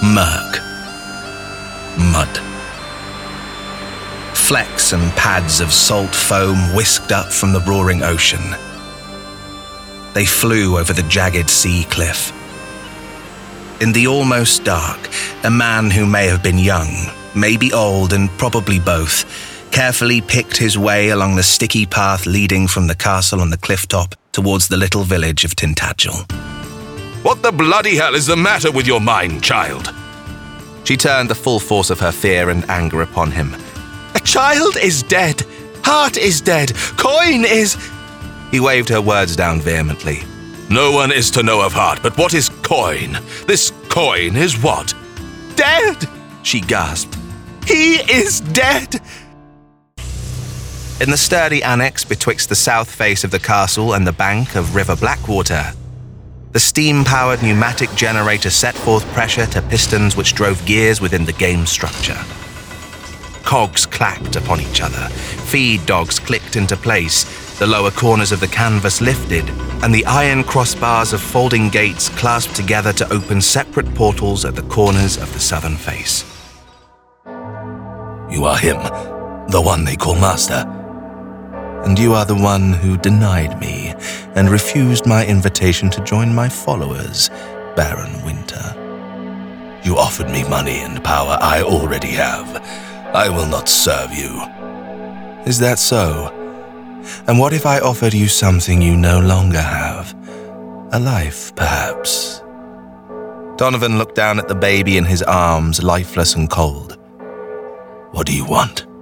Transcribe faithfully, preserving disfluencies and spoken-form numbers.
Murk. Mud. Flecks and pads of salt foam whisked up from the roaring ocean. They flew over the jagged sea cliff. In the almost dark, a man who may have been young, maybe old, and probably both, carefully picked his way along the sticky path leading from the castle on the cliff top towards the little village of Tintagel. What the bloody hell is the matter with your mind, child? She turned the full force of her fear and anger upon him. A child is dead. Heart is dead. Coin is... He waved her words down vehemently. No one is to know of Heart, but what is coin? This coin is what? Dead, she gasped. He is dead. In the sturdy annex betwixt the south face of the castle and the bank of River Blackwater, the steam-powered pneumatic generator set forth pressure to pistons which drove gears within the game structure. Cogs clacked upon each other, feed dogs clicked into place, the lower corners of the canvas lifted, and the iron crossbars of folding gates clasped together to open separate portals at the corners of the southern face. You are him, the one they call Master. And you are the one who denied me and refused my invitation to join my followers, Baron Winter. You offered me money and power I already have. I will not serve you. Is that so? And what if I offered you something you no longer have? A life, perhaps? Donovan looked down at the baby in his arms, lifeless and cold. What do you want?